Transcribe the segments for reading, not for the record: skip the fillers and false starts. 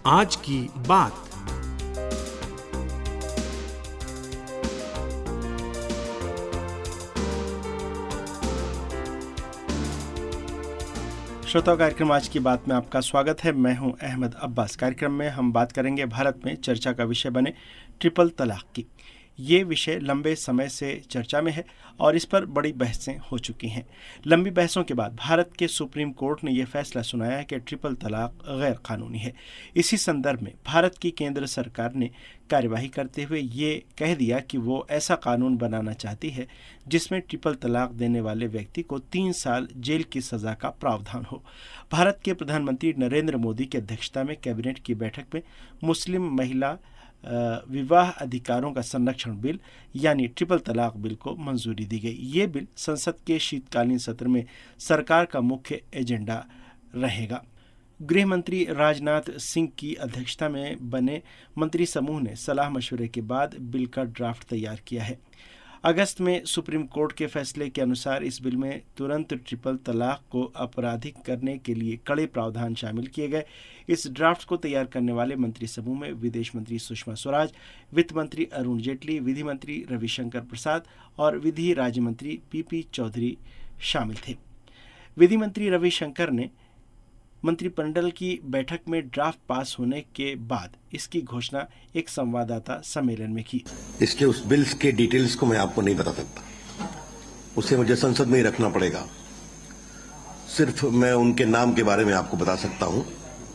आज की बात। श्रोताओं, कार्यक्रम आज की बात में आपका स्वागत है। मैं हूं अहमद अब्बास। कार्यक्रम में हम बात करेंगे भारत में चर्चा का विषय बने ट्रिपल तलाक की। ये विषय लंबे समय से चर्चा में है और इस पर बड़ी बहसें हो चुकी हैं। लंबी बहसों के बाद भारत के सुप्रीम कोर्ट ने यह फैसला सुनाया है कि ट्रिपल तलाक गैर कानूनी है। इसी संदर्भ में भारत की केंद्र सरकार ने कार्यवाही करते हुए ये कह दिया कि वो ऐसा कानून बनाना चाहती है जिसमें ट्रिपल तलाक देने वाले व्यक्ति को 3 साल जेल की सजा का प्रावधान हो। भारत के प्रधानमंत्री नरेंद्र मोदी की अध्यक्षता में कैबिनेट की बैठक में मुस्लिम महिला विवाह अधिकारों का संरक्षण बिल यानी ट्रिपल तलाक बिल को मंजूरी दी गई। ये बिल संसद के शीतकालीन सत्र में सरकार का मुख्य एजेंडा रहेगा। गृह मंत्री राजनाथ सिंह की अध्यक्षता में बने मंत्री समूह ने सलाह मशवरे के बाद बिल का ड्राफ्ट तैयार किया है। अगस्त में सुप्रीम कोर्ट के फैसले के अनुसार इस बिल में तुरंत ट्रिपल तलाक को आपराधिक करने के लिए कड़े प्रावधान शामिल किए गए। इस ड्राफ्ट को तैयार करने वाले मंत्री समूह में विदेश मंत्री सुषमा स्वराज, वित्त मंत्री अरुण जेटली, विधि मंत्री रविशंकर प्रसाद और विधि राज्य मंत्री पीपी चौधरी शामिल थे। विधि मंत्री रविशंकर ने मंत्रिमंडल की बैठक में ड्राफ्ट पास होने के बाद इसकी घोषणा एक संवाददाता सम्मेलन में की। इसके उस बिल्स के डिटेल्स को मैं आपको नहीं बता सकता, उसे मुझे संसद में ही रखना पड़ेगा। सिर्फ मैं उनके नाम के बारे में आपको बता सकता हूं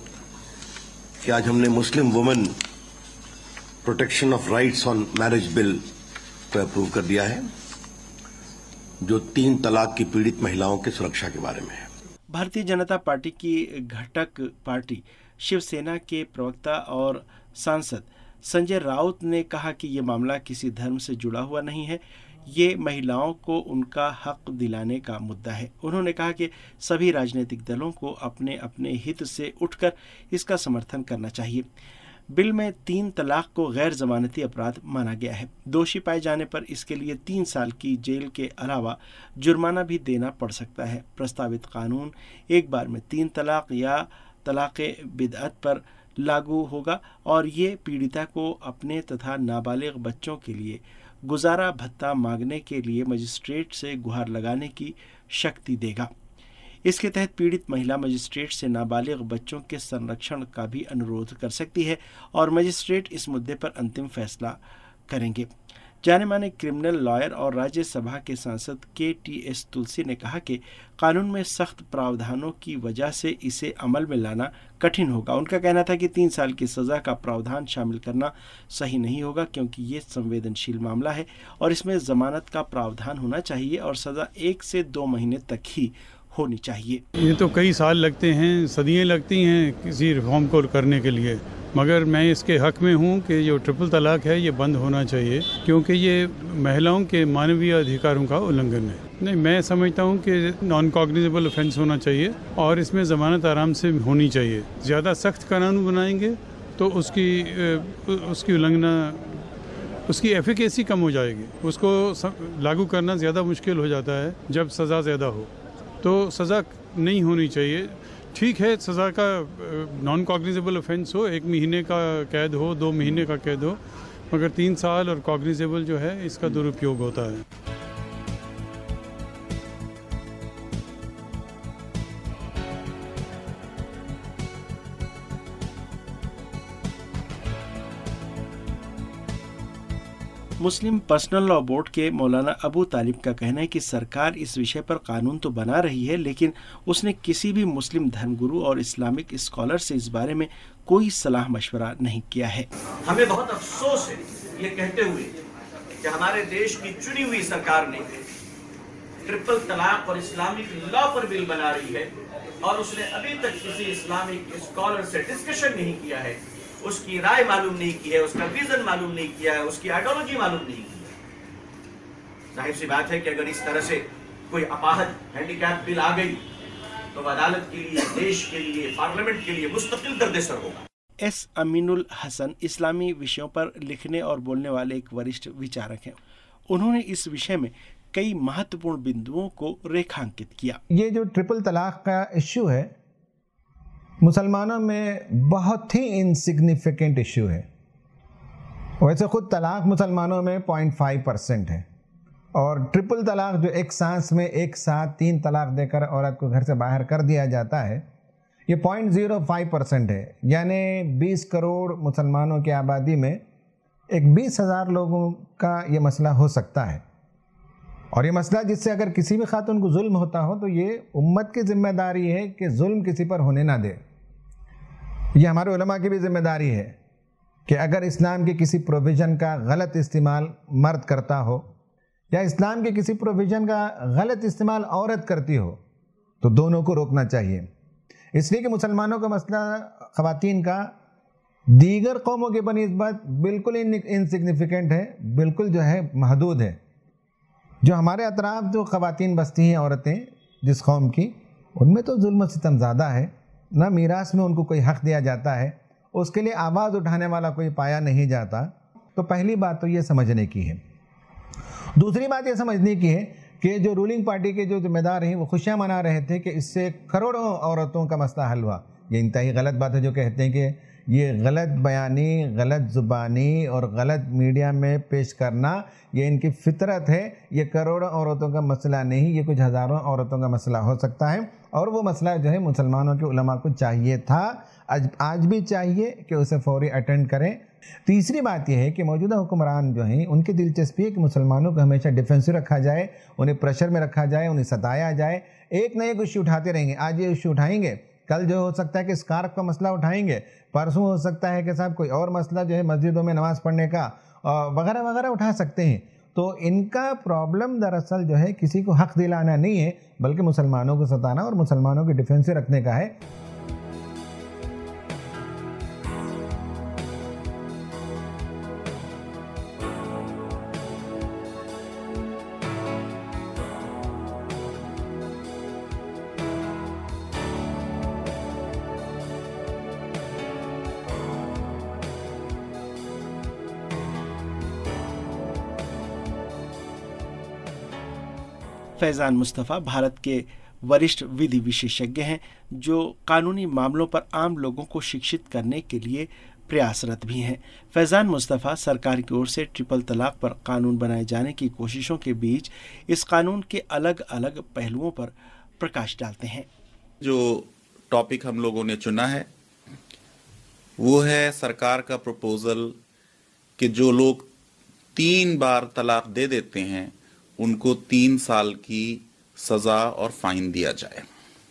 कि आज हमने Muslim women protection of rights on marriage bill को अप्रूव कर दिया है, जो 3 तलाक की पीड़ित महिलाओं की सुरक्षा के बारे में है। भारतीय जनता पार्टी की घटक पार्टी शिवसेना के प्रवक्ता और सांसद संजय राउत ने कहा कि ये मामला किसी धर्म से जुड़ा हुआ नहीं है, ये महिलाओं को उनका हक दिलाने का मुद्दा है। उन्होंने कहा कि सभी राजनीतिक दलों को अपने अपने हित से उठकर इसका समर्थन करना चाहिए। बिल में 3 तलाक को गैर जमानती अपराध माना गया है। दोषी पाए जाने पर इसके लिए 3 साल की जेल के अलावा जुर्माना भी देना पड़ सकता है। प्रस्तावित कानून एक बार में 3 तलाक या तलाक़े बिदअत पर लागू होगा और ये पीड़िता को अपने तथा नाबालिग बच्चों के लिए गुजारा भत्ता मांगने के लिए मजिस्ट्रेट से गुहार लगाने की शक्ति देगा। इसके तहत पीड़ित महिला मजिस्ट्रेट से नाबालिग बच्चों के संरक्षण का भी अनुरोध कर सकती है और मजिस्ट्रेट इस मुद्दे पर अंतिम फैसला करेंगे। जाने माने क्रिमिनल लॉयर और राज्यसभा के सांसद KTS तुलसी ने कहा कि कानून में सख्त प्रावधानों की वजह से इसे अमल में लाना कठिन होगा। उनका कहना था कि 3 साल की सज़ा का प्रावधान शामिल करना सही नहीं होगा क्योंकि ये संवेदनशील मामला है और इसमें जमानत का प्रावधान होना चाहिए और सज़ा 1 से 2 महीने तक ही होनी चाहिए। ये तो कई साल लगते हैं, सदियाँ लगती हैं किसी रिफॉर्म को करने के लिए, मगर मैं इसके हक में हूँ कि जो ट्रिपल तलाक है ये बंद होना चाहिए क्योंकि ये महिलाओं के मानवीय अधिकारों का उल्लंघन है। नहीं, मैं समझता हूँ कि नॉन कॉग्निजेबल ऑफेंस होना चाहिए और इसमें ज़मानत आराम से होनी चाहिए। ज़्यादा सख्त कानून बनाएंगे तो उसकी उल्लंघना, उसकी एफिकेसी कम हो जाएगी। उसको लागू करना ज़्यादा मुश्किल हो जाता है जब सज़ा ज़्यादा हो, तो सज़ा नहीं होनी चाहिए। ठीक है, सज़ा का नॉन कॉग्निजेबल ऑफेंस हो, 1 महीने का कैद हो, 2 महीने का कैद हो, मगर 3 साल और कॉग्निजेबल जो है इसका दुरुपयोग होता है। मुस्लिम पर्सनल लॉ बोर्ड के मौलाना अबू तालिब का कहना है कि सरकार इस विषय पर कानून तो बना रही है लेकिन उसने किसी भी मुस्लिम धर्मगुरु और इस्लामिक स्कॉलर से इस बारे में कोई सलाह मशवरा नहीं किया है। हमें बहुत अफसोस है ये कहते हुए कि हमारे देश की चुनी हुई सरकार ने ट्रिपल तलाक और इस्लामिक लॉ पर बिल बना रही है और उसने अभी तक किसी इस्लामिक स्कॉलर से डिस्कशन नहीं किया है, उसकी राय मालूम नहीं की है, उसका विजन मालूम नहीं किया है, उसकी आइडियोलॉजी मालूम नहीं की है। जाहिर सी बात है कि अगर इस तरह से कोई अपाहज हैंडीकैप बिल आ गई तो अदालत के लिए, देश के लिए, पार्लियामेंट के लिए मुस्तकिल दर्देसर होगा। S. अमीनुल हसन इस्लामी विषयों पर लिखने और बोलने वाले एक वरिष्ठ विचारक हैं। उन्होंने इस विषय में कई महत्वपूर्ण बिंदुओं को रेखांकित किया। ये जो ट्रिपल तलाक का इश्यू है, मुसलमानों में बहुत ही इनसिग्निफिकेंट इश्यू है। वैसे खुद तलाक मुसलमानों में 0.5% है, और ट्रिपल तलाक जो एक सांस में एक साथ 3 तलाक देकर औरत को घर से बाहर कर दिया जाता है, ये 0.05% है। यानी 20 करोड़ मुसलमानों की आबादी में एक 20,000 लोगों का ये मसला हो सकता है। और ये मसला जिससे अगर किसी भी खातून को जुल्म होता हो तो ये उम्मत की जिम्मेदारी है कि जुल्म किसी पर होने ना दे। ये हमारे उलमा की भी जिम्मेदारी है कि अगर इस्लाम के किसी प्रोविज़न का गलत इस्तेमाल मर्द करता हो या इस्लाम के किसी प्रोविज़न का गलत इस्तेमाल औरत करती हो तो दोनों को रोकना चाहिए। इसलिए कि मुसलमानों का मसला ख़वातीन का दीगर कौमों के बनिस्बत बिल्कुल इनसिग्निफिकेंट है, बिल्कुल जो है महदूद है। जो हमारे अतराफ जो ख़वातीन बसती हैं औरतें जिस कौम की, उनमें तो जुल्म सितम ज़्यादा है, ना मीरास में उनको कोई हक़ दिया जाता है, उसके लिए आवाज़ उठाने वाला कोई पाया नहीं जाता। तो पहली बात तो ये समझने की है। दूसरी बात ये समझने की है कि जो रूलिंग पार्टी के जो जिम्मेदार हैं वो खुशियाँ मना रहे थे कि इससे करोड़ों औरतों का मसला हल हुआ। ये इंतहाई गलत बात है जो कहते हैं कि ये गलत बयानी, गलत ज़ुबानी और गलत मीडिया में पेश करना ये इनकी फितरत है। ये करोड़ों औरतों का मसला नहीं, ये कुछ हज़ारों औरतों का मसला हो सकता है, और वो मसला जो है मुसलमानों के उलमा को चाहिए था, आज भी चाहिए कि उसे फौरी अटेंड करें। तीसरी बात यह है कि मौजूदा हुक्मरान जो हैं उनकी दिलचस्पी है कि मुसलमानों को हमेशा डिफेंसिव रखा जाए, उन्हें प्रेशर में रखा जाए, उन्हें सताया जाए। एक न एक इश्यू उठाते रहेंगे। आज ये इश्यू उठाएंगे, कल जो हो सकता है कि स्कार्फ का मसला उठाएंगे, परसों हो सकता है कि साहब कोई और मसला जो है मस्जिदों में नमाज़ पढ़ने का वगैरह वगैरह उठा सकते हैं। तो इनका प्रॉब्लम दरअसल जो है किसी को हक़ दिलाना नहीं है, बल्कि मुसलमानों को सताना और मुसलमानों की डिफेंसिव रखने का है। फैज़ान मुस्तफ़ा भारत के वरिष्ठ विधि विशेषज्ञ हैं जो कानूनी मामलों पर आम लोगों को शिक्षित करने के लिए प्रयासरत भी हैं। फैज़ान मुस्तफ़ा सरकार की ओर से ट्रिपल तलाक पर कानून बनाए जाने की कोशिशों के बीच इस कानून के अलग अलग पहलुओं पर प्रकाश डालते हैं। जो टॉपिक हम लोगों ने चुना है वो है सरकार का प्रपोजल कि जो लोग 3 बार तलाक दे देते हैं उनको 3 साल की सजा और फाइन दिया जाए।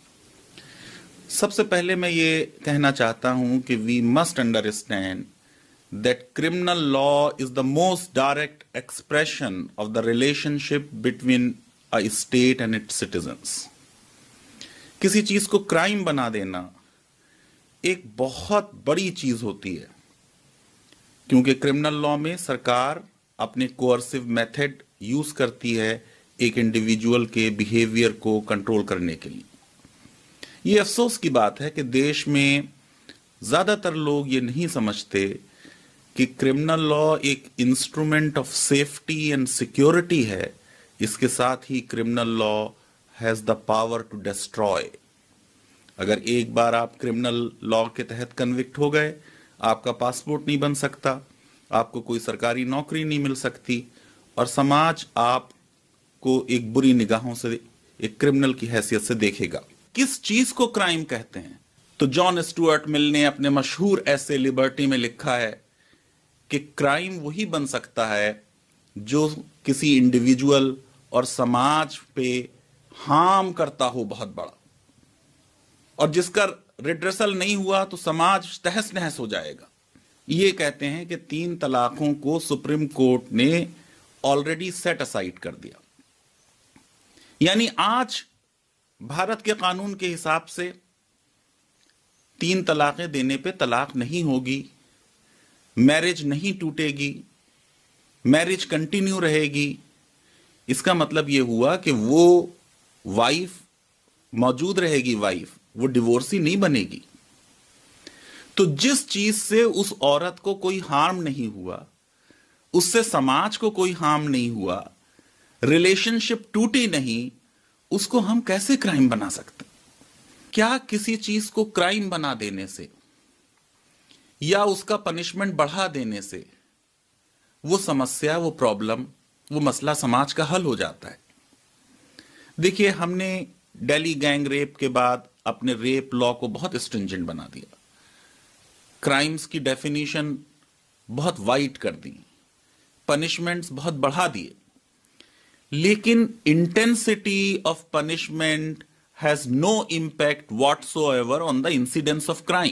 सबसे पहले मैं ये कहना चाहता हूं कि we must understand that criminal law is the most direct expression of the relationship between a state and its citizens. किसी चीज को क्राइम बना देना एक बहुत बड़ी चीज होती है, क्योंकि क्रिमिनल लॉ में सरकार अपने कोअर्सिव मेथड यूज करती है एक इंडिविजुअल के बिहेवियर को कंट्रोल करने के लिए। ये अफसोस की बात है कि देश में ज्यादातर लोग ये नहीं समझते कि क्रिमिनल लॉ एक instrument of safety and security है। इसके साथ ही criminal law has the power to destroy. अगर एक बार आप क्रिमिनल लॉ के तहत कन्विक्ट हो गए, आपका पासपोर्ट नहीं बन सकता, आपको कोई सरकारी नौकरी नहीं मिल सकती, और समाज आपको एक बुरी निगाहों से, एक क्रिमिनल की हैसियत से देखेगा। किस चीज को क्राइम कहते हैं? तो जॉन स्टुअर्ट मिल ने अपने मशहूर ऐसे लिबर्टी में लिखा है कि क्राइम वही बन सकता है जो किसी इंडिविजुअल और समाज पे हार्म करता हो बहुत बड़ा, और जिसका रिड्रेसल नहीं हुआ तो समाज तहस नहस हो जाएगा। ये कहते हैं कि 3 तलाकों को सुप्रीम कोर्ट ने ऑलरेडी सेट असाइड कर दिया। यानी आज भारत के कानून के हिसाब से 3 तलाकें देने पे तलाक नहीं होगी, मैरिज नहीं टूटेगी, मैरिज कंटिन्यू रहेगी। इसका मतलब यह हुआ कि वो वाइफ मौजूद रहेगी, वाइफ वो डिवोर्सी नहीं बनेगी। तो जिस चीज से उस औरत को कोई हार्म नहीं हुआ, उससे समाज को कोई हार्म नहीं हुआ, रिलेशनशिप टूटी नहीं, उसको हम कैसे क्राइम बना सकते? क्या किसी चीज को क्राइम बना देने से या उसका पनिशमेंट बढ़ा देने से वो समस्या, वो प्रॉब्लम, वो मसला समाज का हल हो जाता है? देखिए, हमने दिल्ली गैंग रेप के बाद अपने रेप लॉ को बहुत स्ट्रिंजेंट बना दिया, क्राइम्स की डेफिनेशन बहुत वाइड कर दी, पनिशमेंट्स बहुत बढ़ा दिए, लेकिन intensity of punishment has no impact whatsoever on the incidence of crime.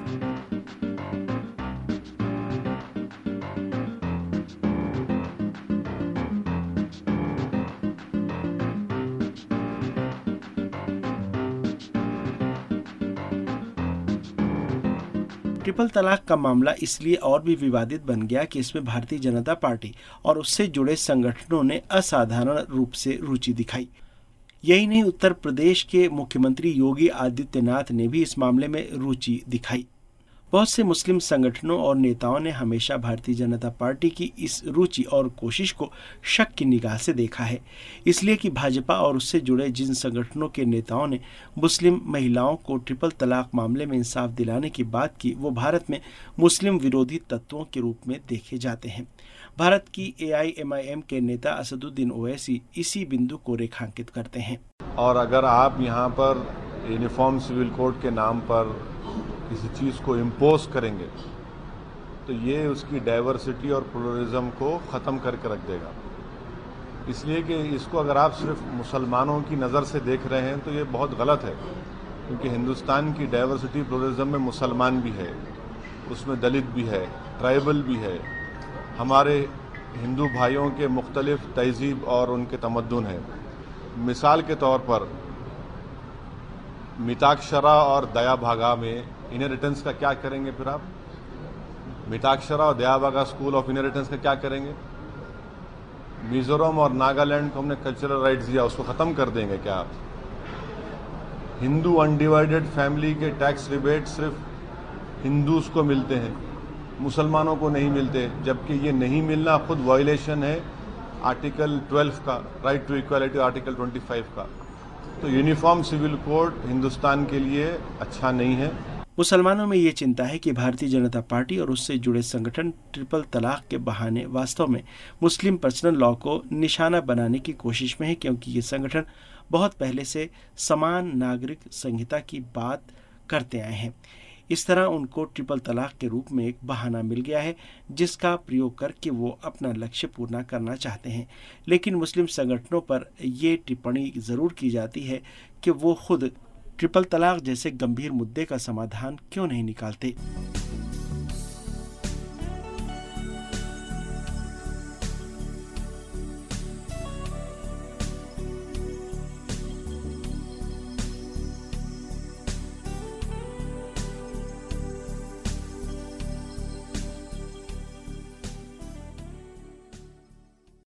Triple talaq का मामला इसलिए और भी विवादित बन गया कि इसमें भारतीय जनता पार्टी और उससे जुड़े संगठनों ने असाधारण रूप से रुचि दिखाई। यही नहीं, उत्तर प्रदेश के मुख्यमंत्री योगी आदित्यनाथ ने भी इस मामले में रुचि दिखाई। बहुत से मुस्लिम संगठनों और नेताओं ने हमेशा भारतीय जनता पार्टी की इस रुचि और कोशिश को शक की निगाह से देखा है, इसलिए कि भाजपा और उससे जुड़े जिन संगठनों के नेताओं ने मुस्लिम महिलाओं को ट्रिपल तलाक मामले में इंसाफ दिलाने की बात की, वो भारत में मुस्लिम विरोधी तत्वों के रूप में देखे जाते हैं। भारत की AIMIM के नेता असदुद्दीन ओवैसी इसी बिंदु को रेखांकित करते हैं। और अगर आप यहाँ पर यूनिफॉर्म सिविल कोड के नाम पर किसी चीज़ को इम्पोज करेंगे तो ये उसकी डाइवर्सिटी और प्लुरलिज्म को ख़त्म करके रख देगा। इसलिए कि इसको अगर आप सिर्फ मुसलमानों की नज़र से देख रहे हैं तो ये बहुत गलत है, क्योंकि हिंदुस्तान की डाइवर्सिटी प्लुरलिज्म में मुसलमान भी है, उसमें दलित भी है, ट्राइबल भी है, हमारे हिंदू भाइयों के मुख्तलिफ तहजीब और उनके तमद्दुन हैं। मिसाल के तौर पर मिताक्षरा और दया भागा में इनहेरिटेंस का क्या करेंगे? फिर आप मिताक्षरा और दया भागा स्कूल ऑफ इनहेरिटेंस का क्या करेंगे? मिजोरम और नागालैंड को हमने कल्चरल राइट्स दिया, उसको ख़त्म कर देंगे क्या आप? हिंदू अनडिवाइडेड फैमिली के टैक्स रिबेट सिर्फ हिंदूज को मिलते हैं, मुसलमानों को नहीं मिलते, जबकि ये नहीं मिलना खुद वायलेशन है आर्टिकल 12 का, राइट टू इक्वालिटी, आर्टिकल 25 का। तो यूनिफॉर्म सिविल कोड हिंदुस्तान के लिए अच्छा नहीं है। मुसलमानों में ये चिंता है कि भारतीय जनता पार्टी और उससे जुड़े संगठन ट्रिपल तलाक के बहाने वास्तव में मुस्लिम पर्सनल लॉ को निशाना बनाने की कोशिश में है, क्योंकि ये संगठन बहुत पहले से समान नागरिक संहिता की बात करते आए हैं। इस तरह उनको ट्रिपल तलाक के रूप में एक बहाना मिल गया है जिसका प्रयोग करके वो अपना लक्ष्य पूर्ण करना चाहते हैं। लेकिन मुस्लिम संगठनों पर ये टिप्पणी ज़रूर की जाती है कि वो खुद ट्रिपल तलाक जैसे गंभीर मुद्दे का समाधान क्यों नहीं निकालते।